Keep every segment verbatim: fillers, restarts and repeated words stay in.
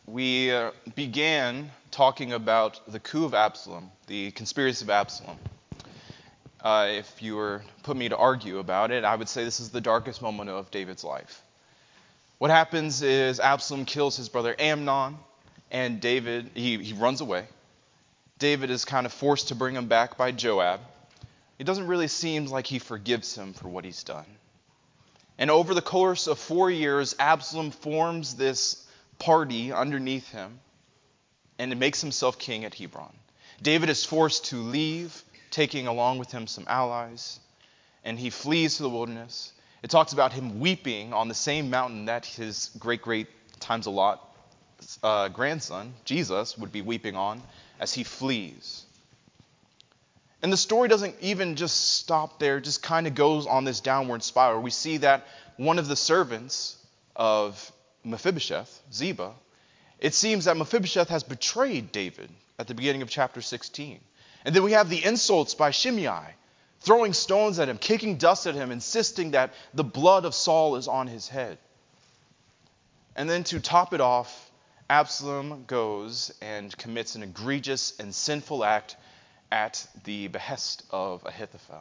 we uh, began talking about the coup of Absalom, the conspiracy of Absalom. Uh, if you were to put me to argue about it, I would say this is the darkest moment of David's life. What happens is Absalom kills his brother Amnon, and David, he, he runs away. David is kind of forced to bring him back by Joab. It doesn't really seem like he forgives him for what he's done. And over the course of four years, Absalom forms this party underneath him, and it makes himself king at Hebron. David is forced to leave, taking along with him some allies, and he flees to the wilderness. It talks about him weeping on the same mountain that his great-great times a lot uh, grandson, Jesus, would be weeping on as he flees. And the story doesn't even just stop there, it just kind of goes on this downward spiral. We see that one of the servants of Mephibosheth, Ziba, it seems that Mephibosheth has betrayed David at the beginning of chapter sixteen. And then we have the insults by Shimei, throwing stones at him, kicking dust at him, insisting that the blood of Saul is on his head. And then to top it off, Absalom goes and commits an egregious and sinful act at the behest of Ahithophel.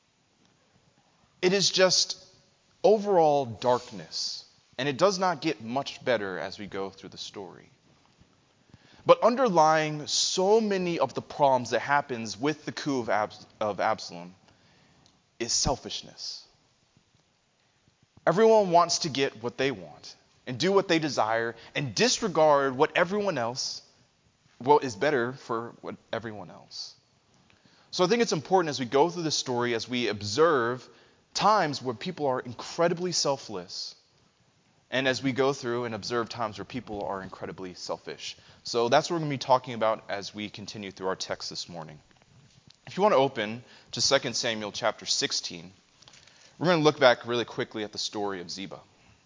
It is just overall darkness, and it does not get much better as we go through the story. But underlying so many of the problems that happens with the coup of, Abs- of Absalom is selfishness. Everyone wants to get what they want and do what they desire and disregard what everyone else, what is better for what everyone else. So I think it's important as we go through the story, as we observe times where people are incredibly selfless, and as we go through and observe times where people are incredibly selfish. So that's what we're going to be talking about as we continue through our text this morning. If you want to open to Second Samuel chapter sixteen, we're going to look back really quickly at the story of Ziba.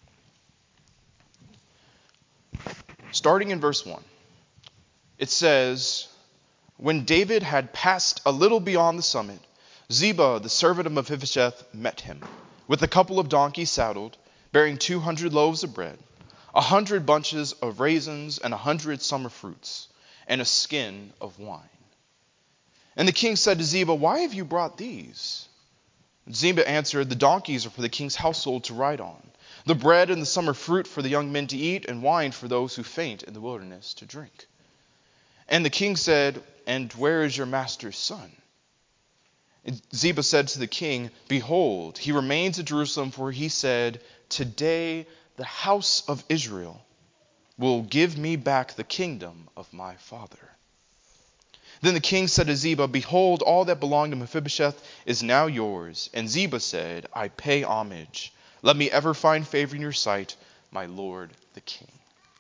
Starting in verse one, it says, "When David had passed a little beyond the summit, Ziba, the servant of Mephibosheth, met him, with a couple of donkeys saddled, bearing two hundred loaves of bread, a hundred bunches of raisins, and a hundred summer fruits, and a skin of wine. And the king said to Ziba, 'Why have you brought these?' Ziba answered, 'The donkeys are for the king's household to ride on, the bread and the summer fruit for the young men to eat, and wine for those who faint in the wilderness to drink.' And the king said, 'And where is your master's son?' And Ziba said to the king, 'Behold, he remains at Jerusalem, for he said, Today the house of Israel will give me back the kingdom of my father.' Then the king said to Ziba, 'Behold, all that belonged to Mephibosheth is now yours.' And Ziba said, 'I pay homage. Let me ever find favor in your sight, my lord the king.'"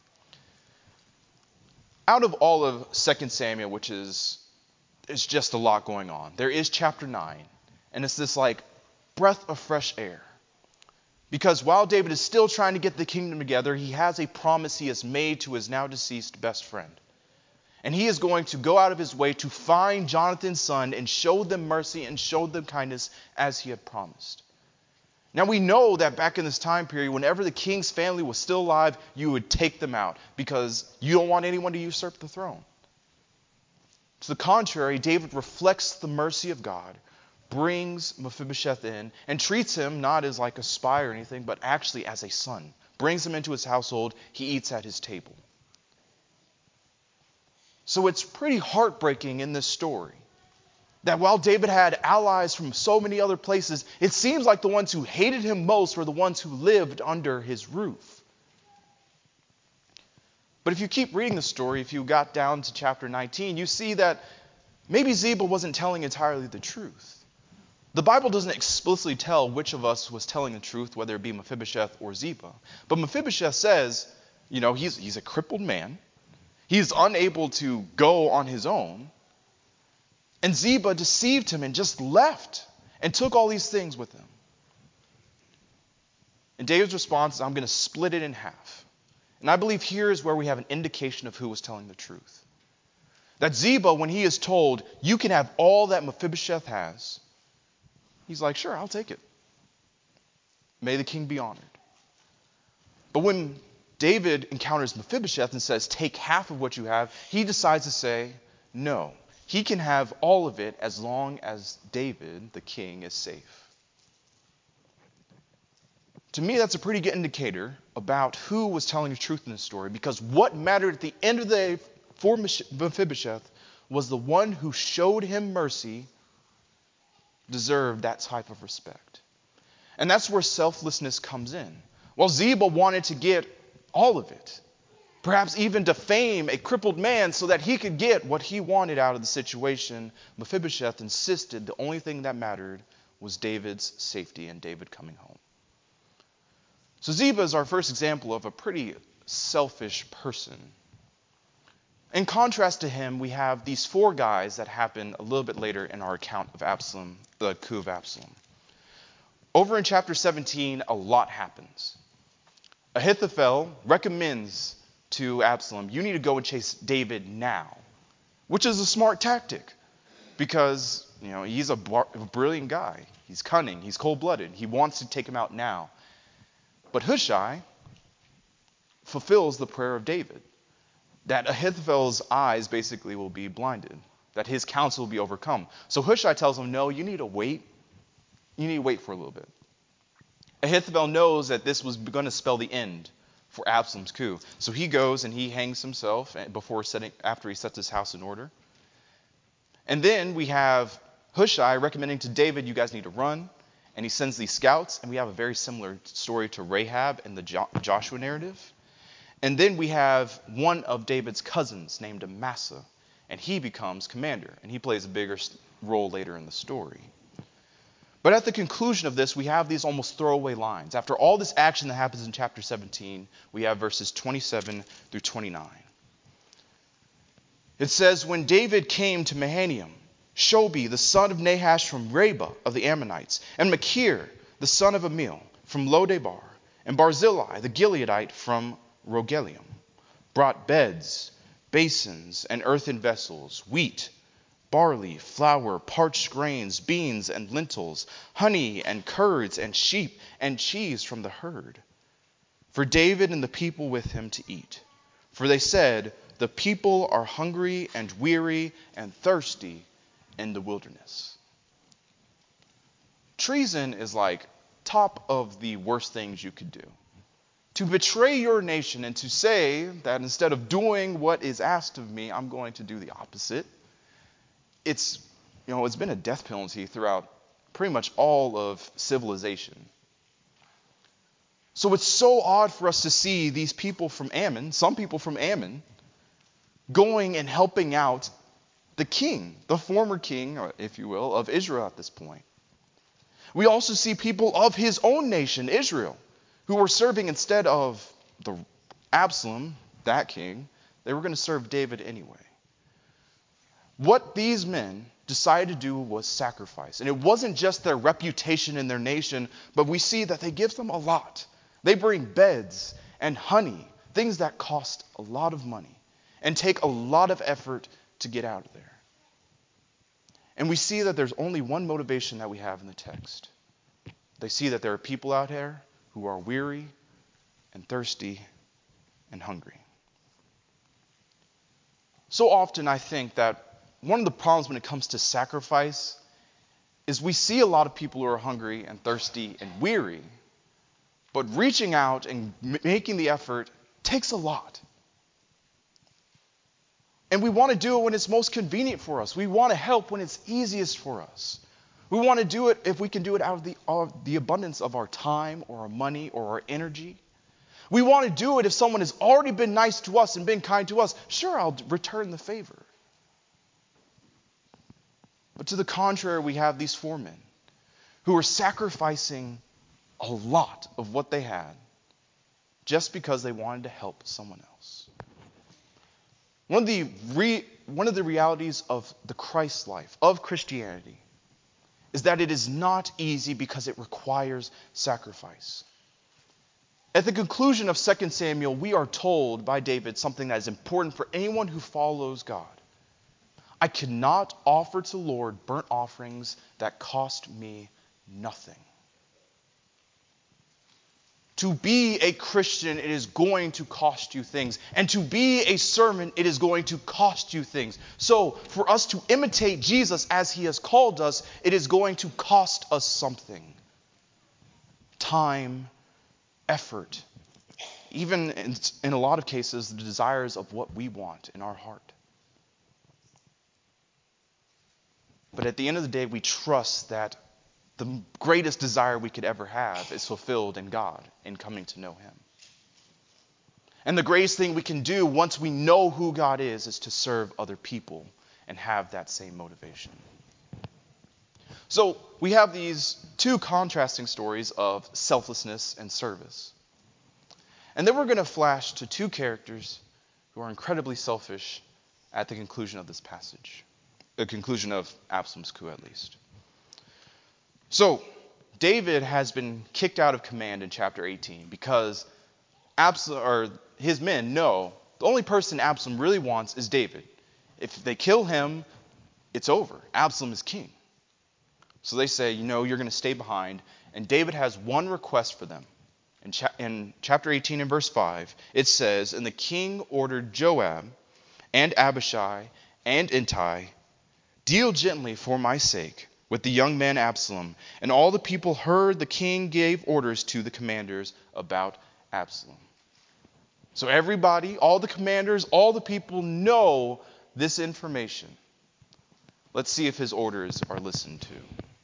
Out of all of Second Samuel, which is there's just a lot going on, there is chapter nine, and it's this like breath of fresh air. Because while David is still trying to get the kingdom together, he has a promise he has made to his now deceased best friend. And he is going to go out of his way to find Jonathan's son and show them mercy and show them kindness as he had promised. Now we know that back in this time period, whenever the king's family was still alive, you would take them out because you don't want anyone to usurp the throne. To the contrary, David reflects the mercy of God, brings Mephibosheth in, and treats him not as like a spy or anything, but actually as a son. Brings him into his household. He eats at his table. So it's pretty heartbreaking in this story that while David had allies from so many other places, it seems like the ones who hated him most were the ones who lived under his roof. But if you keep reading the story, if you got down to chapter nineteen, you see that maybe Ziba wasn't telling entirely the truth. The Bible doesn't explicitly tell which of us was telling the truth, whether it be Mephibosheth or Ziba. But Mephibosheth says, you know, he's, he's a crippled man. He's unable to go on his own. And Ziba deceived him and just left and took all these things with him. And David's response is, I'm going to split it in half. And I believe here is where we have an indication of who was telling the truth. That Ziba, when he is told, you can have all that Mephibosheth has, he's like, sure, I'll take it. May the king be honored. But when David encounters Mephibosheth and says, take half of what you have, he decides to say, no. He can have all of it as long as David, the king, is safe. To me, that's a pretty good indicator about who was telling the truth in this story, because what mattered at the end of the day for Mephibosheth was the one who showed him mercy deserved that type of respect. And that's where selflessness comes in. While Ziba wanted to get all of it, perhaps even defame a crippled man so that he could get what he wanted out of the situation, Mephibosheth insisted the only thing that mattered was David's safety and David coming home. So Ziba is our first example of a pretty selfish person. In contrast to him, we have these four guys that happen a little bit later in our account of Absalom, the coup of Absalom. Over in chapter seventeen, a lot happens. Ahithophel recommends to Absalom, you need to go and chase David now, which is a smart tactic because, you know, he's a, bar- a brilliant guy. He's cunning. He's cold-blooded. He wants to take him out now. But Hushai fulfills the prayer of David, that Ahithophel's eyes basically will be blinded, that his counsel will be overcome. So Hushai tells him, no, you need to wait. You need to wait for a little bit. Ahithophel knows that this was going to spell the end for Absalom's coup. So he goes and he hangs himself before setting, after he sets his house in order. And then we have Hushai recommending to David, you guys need to run. And he sends these scouts, and we have a very similar story to Rahab in the jo- Joshua narrative. And then we have one of David's cousins named Amasa, and he becomes commander, and he plays a bigger role later in the story. But at the conclusion of this, we have these almost throwaway lines. After all this action that happens in chapter seventeen, we have verses twenty-seven through twenty-nine. It says, when David came to Mahanaim, Shobi, the son of Nahash from Reba of the Ammonites, and Machir, the son of Amiel from Lodebar, and Barzillai, the Gileadite from Rogelium, brought beds, basins, and earthen vessels, wheat, barley, flour, parched grains, beans, and lentils, honey, and curds, and sheep, and cheese from the herd, for David and the people with him to eat. For they said, the people are hungry and weary and thirsty in the wilderness. Treason is like top of the worst things you could do. To betray your nation and to say that instead of doing what is asked of me, I'm going to do the opposite. It's, you know, it's been a death penalty throughout pretty much all of civilization. So it's so odd for us to see these people from Ammon, some people from Ammon, going and helping out the king, the former king, if you will, of Israel at this point. We also see people of his own nation, Israel, who were serving instead of the Absalom, that king, they were going to serve David anyway. What these men decided to do was sacrifice. And it wasn't just their reputation in their nation, but we see that they give them a lot. They bring beds and honey, things that cost a lot of money and take a lot of effort to get out of there. And we see that there's only one motivation that we have in the text. They see that there are people out there who are weary and thirsty and hungry. So often I think that one of the problems when it comes to sacrifice is we see a lot of people who are hungry and thirsty and weary, but reaching out and m- making the effort takes a lot. And we want to do it when it's most convenient for us. We want to help when it's easiest for us. We want to do it if we can do it out of the, of the abundance of our time or our money or our energy. We want to do it if someone has already been nice to us and been kind to us. Sure, I'll return the favor. But to the contrary, we have these four men who are sacrificing a lot of what they had just because they wanted to help someone else. One of the re, one of the realities of the Christ life, of Christianity, is that it is not easy because it requires sacrifice. At the conclusion of Second Samuel, we are told by David something that is important for anyone who follows God. I cannot offer to the Lord burnt offerings that cost me nothing. To be a Christian, it is going to cost you things. And to be a servant, it is going to cost you things. So, for us to imitate Jesus as he has called us, it is going to cost us something. Time, effort, even in, in a lot of cases, the desires of what we want in our heart. But at the end of the day, we trust that the greatest desire we could ever have is fulfilled in God, in coming to know him. And the greatest thing we can do once we know who God is, is to serve other people and have that same motivation. So we have these two contrasting stories of selflessness and service. And then we're going to flash to two characters who are incredibly selfish at the conclusion of this passage. The conclusion of Absalom's coup, at least. So, David has been kicked out of command in chapter eighteen because Absalom, or his men know the only person Absalom really wants is David. If they kill him, it's over. Absalom is king. So they say, you know, you're going to stay behind. And David has one request for them. In, cha- in chapter eighteen and verse five, it says, "And the king ordered Joab and Abishai and Ittai, deal gently for my sake with the young man Absalom." And all the people heard the king gave orders to the commanders about Absalom. So everybody, all the commanders, all the people know this information. Let's see if his orders are listened to.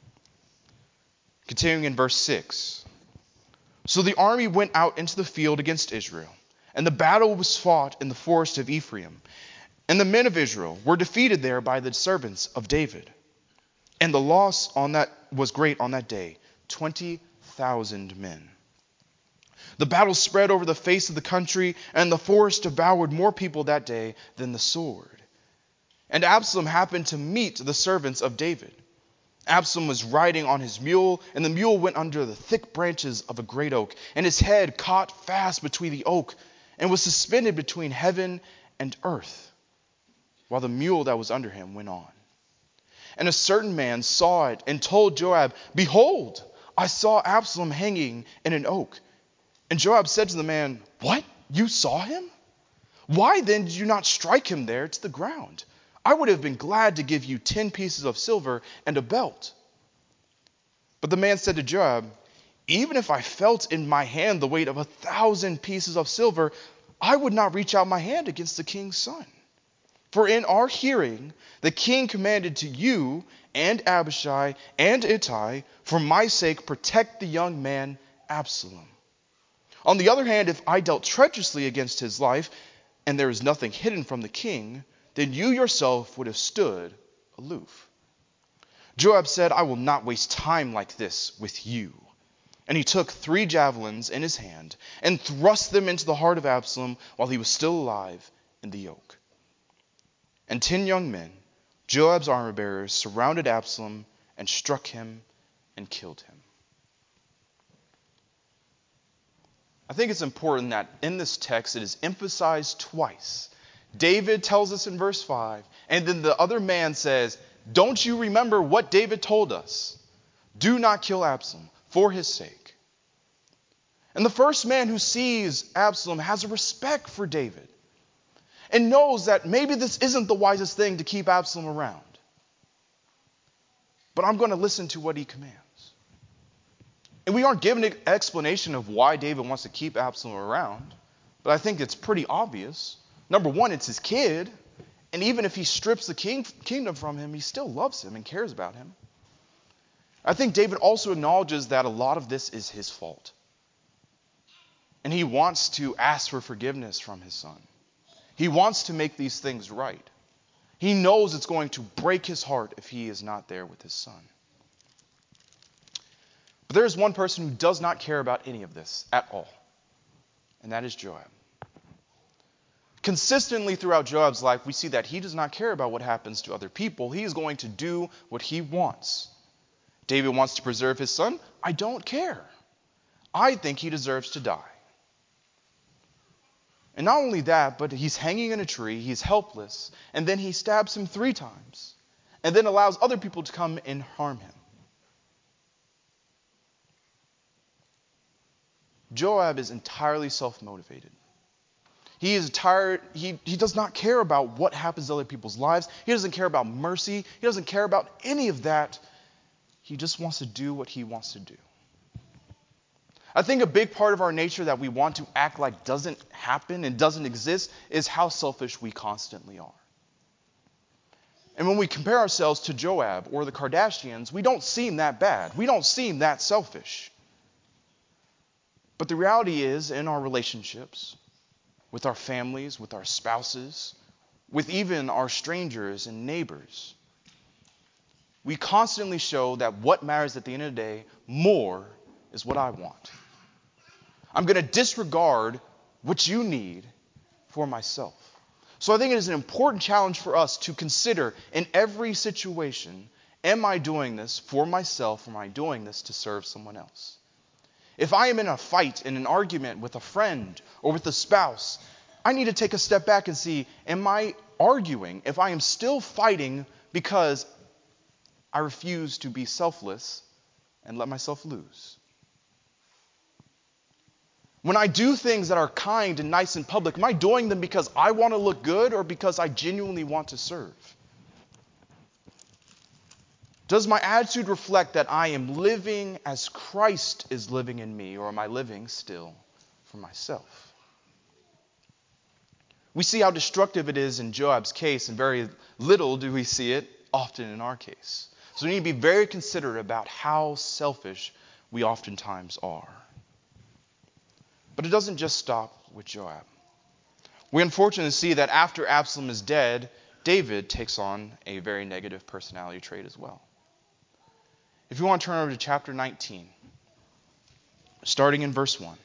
Continuing in verse six. "So the army went out into the field against Israel, and the battle was fought in the forest of Ephraim. And the men of Israel were defeated there by the servants of David. And the loss on that was great on that day, twenty thousand men. The battle spread over the face of the country, and the forest devoured more people that day than the sword. And Absalom happened to meet the servants of David. Absalom was riding on his mule, and the mule went under the thick branches of a great oak, and his head caught fast between the oak, and was suspended between heaven and earth, while the mule that was under him went on. And a certain man saw it and told Joab, 'Behold, I saw Absalom hanging in an oak.' And Joab said to the man, 'What? You saw him? Why then did you not strike him there to the ground? I would have been glad to give you ten pieces of silver and a belt.' But the man said to Joab, 'Even if I felt in my hand the weight of a thousand pieces of silver, I would not reach out my hand against the king's son. For in our hearing, the king commanded to you and Abishai and Ittai, for my sake, protect the young man Absalom. On the other hand, if I dealt treacherously against his life, and there is nothing hidden from the king, then you yourself would have stood aloof.' Joab said, 'I will not waste time like this with you.' And he took three javelins in his hand and thrust them into the heart of Absalom while he was still alive in the oak. And ten young men, Joab's armor bearers, surrounded Absalom and struck him and killed him." I think it's important that in this text it is emphasized twice. David tells us in verse five, and then the other man says, "Don't you remember what David told us? Do not kill Absalom for his sake." And the first man who sees Absalom has a respect for David and knows that maybe this isn't the wisest thing to keep Absalom around. But I'm going to listen to what he commands. And we aren't given an explanation of why David wants to keep Absalom around, but I think it's pretty obvious. Number one, it's his kid, and even if he strips the king, kingdom from him, he still loves him and cares about him. I think David also acknowledges that a lot of this is his fault. And he wants to ask for forgiveness from his son. He wants to make these things right. He knows it's going to break his heart if he is not there with his son. But there is one person who does not care about any of this at all, and that is Joab. Consistently throughout Joab's life, we see that he does not care about what happens to other people. He is going to do what he wants. David wants to preserve his son. I don't care. I think he deserves to die. And not only that, but he's hanging in a tree, he's helpless, and then he stabs him three times, and then allows other people to come and harm him. Joab is entirely self-motivated. He is tired. He, he does not care about what happens to other people's lives. He doesn't care about mercy. He doesn't care about any of that. He just wants to do what he wants to do. I think a big part of our nature that we want to act like doesn't happen and doesn't exist is how selfish we constantly are. And when we compare ourselves to Joab or the Kardashians, we don't seem that bad. We don't seem that selfish. But the reality is, in our relationships, with our families, with our spouses, with even our strangers and neighbors, we constantly show that what matters at the end of the day more is what I want. I'm going to disregard what you need for myself. So I think it is an important challenge for us to consider in every situation, am I doing this for myself or am I doing this to serve someone else? If I am in a fight, in an argument with a friend or with a spouse, I need to take a step back and see, am I arguing if I am still fighting because I refuse to be selfless and let myself lose? When I do things that are kind and nice in public, am I doing them because I want to look good or because I genuinely want to serve? Does my attitude reflect that I am living as Christ is living in me, or am I living still for myself? We see how destructive it is in Joab's case, and very little do we see it often in our case. So we need to be very considerate about how selfish we oftentimes are. But it doesn't just stop with Joab. We unfortunately see that after Absalom is dead, David takes on a very negative personality trait as well. If you want to turn over to chapter nineteen, starting in verse one,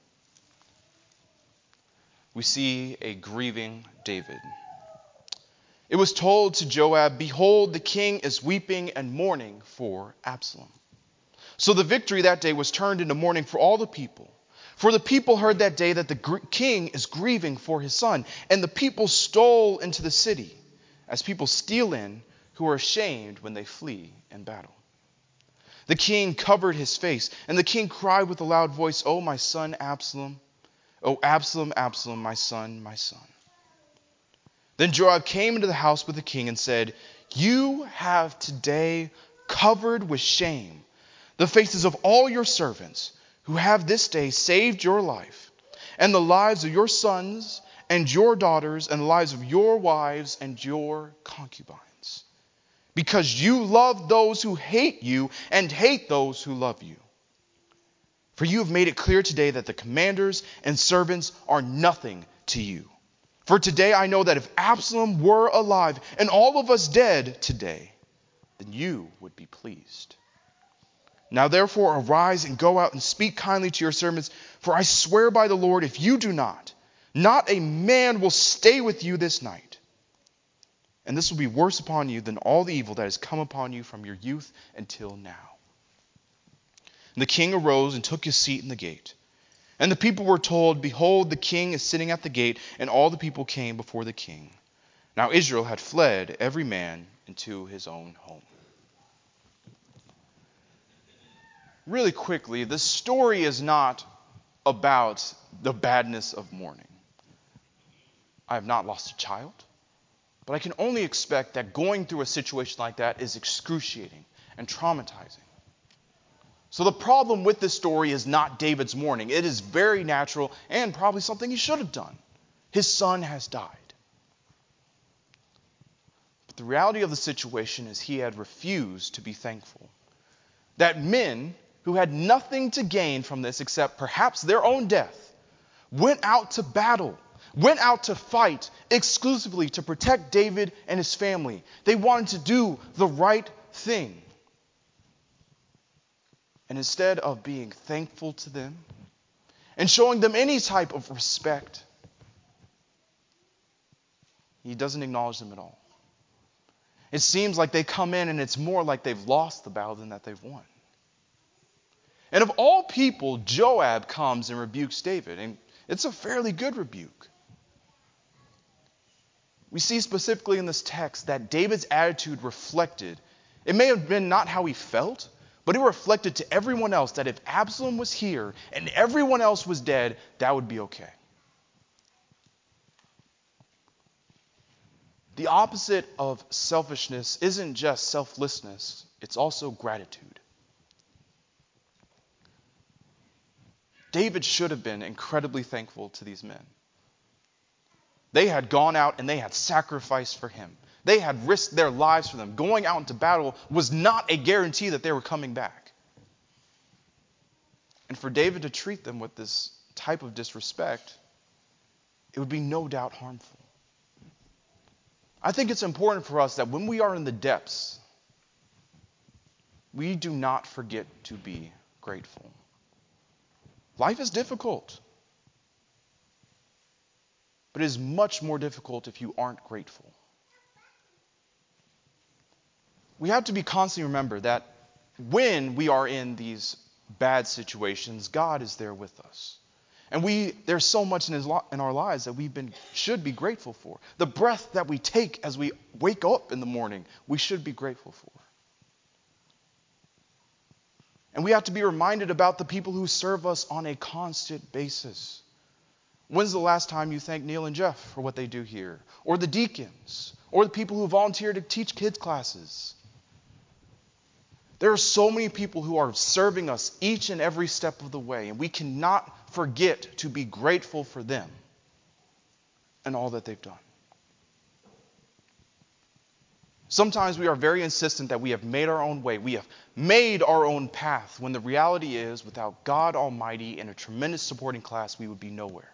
we see a grieving David. It was told to Joab, "Behold, the king is weeping and mourning for Absalom." So the victory that day was turned into mourning for all the people. For the people heard that day that the gr- king is grieving for his son. And the people stole into the city, as people steal in who are ashamed when they flee in battle. The king covered his face, and the king cried with a loud voice, "O my son Absalom, O Absalom, Absalom, my son, my son." Then Joab came into the house with the king and said, "You have today covered with shame the faces of all your servants, who have this day saved your life, and the lives of your sons and your daughters, and the lives of your wives and your concubines, because you love those who hate you and hate those who love you. For you have made it clear today that the commanders and servants are nothing to you. For today I know that if Absalom were alive and all of us dead today, then you would be pleased. Now therefore arise and go out and speak kindly to your servants, for I swear by the Lord, if you do not, not a man will stay with you this night. And this will be worse upon you than all the evil that has come upon you from your youth until now." And the king arose and took his seat in the gate. And the people were told, "Behold, the king is sitting at the gate," and all the people came before the king. Now Israel had fled every man into his own home. Really quickly, this story is not about the badness of mourning. I have not lost a child, but I can only expect that going through a situation like that is excruciating and traumatizing. So the problem with this story is not David's mourning. It is very natural and probably something he should have done. His son has died. But the reality of the situation is he had refused to be thankful. That men who had nothing to gain from this except perhaps their own death went out to battle, went out to fight exclusively to protect David and his family. They wanted to do the right thing. And instead of being thankful to them and showing them any type of respect, he doesn't acknowledge them at all. It seems like they come in and it's more like they've lost the battle than that they've won. And of all people, Joab comes and rebukes David, and it's a fairly good rebuke. We see specifically in this text that David's attitude reflected, it may have been not how he felt, But it reflected to everyone else that if Absalom was here and everyone else was dead, that would be okay. The opposite of selfishness isn't just selflessness, it's also gratitude. David should have been incredibly thankful to these men. They had gone out and they had sacrificed for him. They had risked their lives for them. Going out into battle was not a guarantee that they were coming back. And for David to treat them with this type of disrespect, it would be no doubt harmful. I think it's important for us that when we are in the depths, we do not forget to be grateful. Life is difficult, but it is much more difficult if you aren't grateful. We have to be constantly remember that when we are in these bad situations, God is there with us. And we there's so much in, his, in our lives that we've been should be grateful for. The breath that we take as we wake up in the morning, we should be grateful for. And we have to be reminded about the people who serve us on a constant basis. When's the last time you thanked Neil and Jeff for what they do here? Or the deacons? Or the people who volunteer to teach kids classes? There are so many people who are serving us each and every step of the way, and we cannot forget to be grateful for them and all that they've done. Sometimes we are very insistent that we have made our own way. We have made our own path, when the reality is, without God Almighty and a tremendous supporting class, we would be nowhere.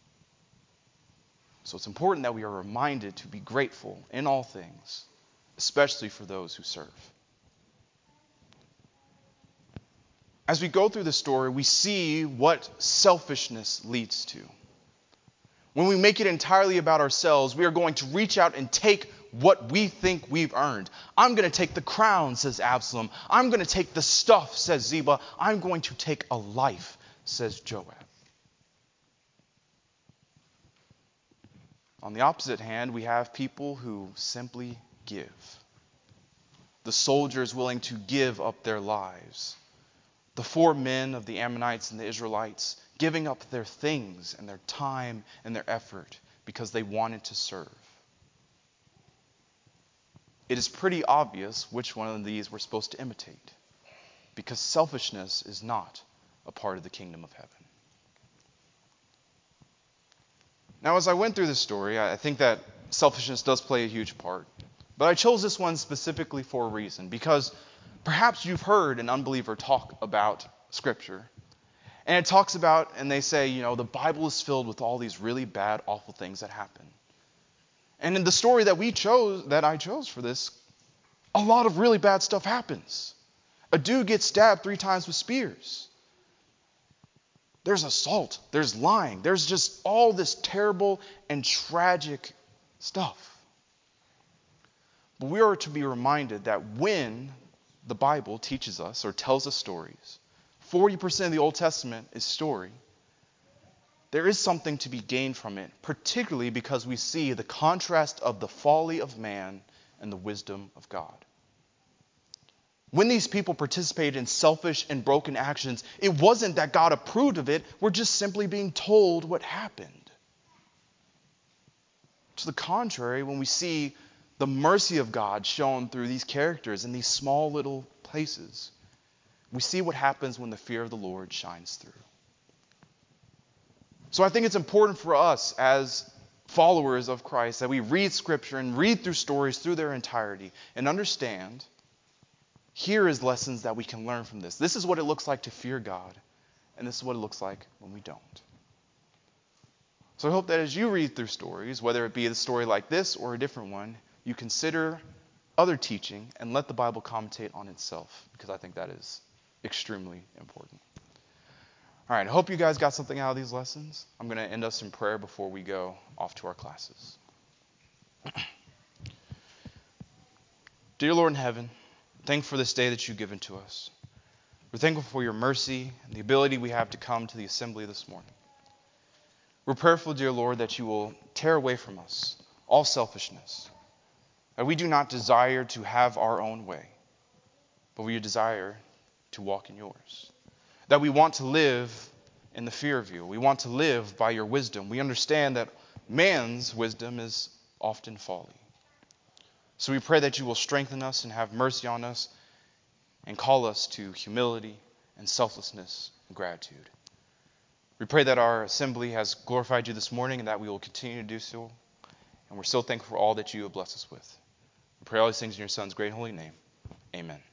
So it's important that we are reminded to be grateful in all things, especially for those who serve. As we go through the story, we see what selfishness leads to. When we make it entirely about ourselves, we are going to reach out and take what we think we've earned. I'm going to take the crown, says Absalom. I'm going to take the stuff, says Ziba. I'm going to take a life, says Joab. On the opposite hand, we have people who simply give. The soldiers willing to give up their lives. The four men of the Ammonites and the Israelites giving up their things and their time and their effort because they wanted to serve. It is pretty obvious which one of these we're supposed to imitate, because selfishness is not a part of the kingdom of heaven. Now, as I went through this story, I think that selfishness does play a huge part. But I chose this one specifically for a reason, because perhaps you've heard an unbeliever talk about Scripture. And it talks about, and they say, you know, the Bible is filled with all these really bad, awful things that happen. And in the story that we chose, that I chose for this, a lot of really bad stuff happens. A dude gets stabbed three times with spears. There's assault. There's lying. There's just all this terrible and tragic stuff. But we are to be reminded that when the Bible teaches us or tells us stories, forty percent of the Old Testament is story. There is something to be gained from it, particularly because we see the contrast of the folly of man and the wisdom of God. When these people participated in selfish and broken actions, it wasn't that God approved of it. We're just simply being told what happened. To the contrary, when we see the mercy of God shown through these characters in these small little places, we see what happens when the fear of the Lord shines through. So I think it's important for us as followers of Christ that we read Scripture and read through stories through their entirety and understand here is lessons that we can learn from this. This is what it looks like to fear God, and this is what it looks like when we don't. So I hope that as you read through stories, whether it be a story like this or a different one, you consider other teaching and let the Bible commentate on itself, because I think that is extremely important. All right, I hope you guys got something out of these lessons. I'm going to end us in prayer before we go off to our classes. Dear Lord in heaven, thankful for this day that you've given to us. We're thankful for your mercy and the ability we have to come to the assembly this morning. We're prayerful, dear Lord, that you will tear away from us all selfishness, that we do not desire to have our own way, but we desire to walk in yours. That we want to live in the fear of you. We want to live by your wisdom. We understand that man's wisdom is often folly. So we pray that you will strengthen us and have mercy on us and call us to humility and selflessness and gratitude. We pray that our assembly has glorified you this morning and that we will continue to do so. And we're so thankful for all that you have blessed us with. We pray all these things in your Son's great and holy name. Amen.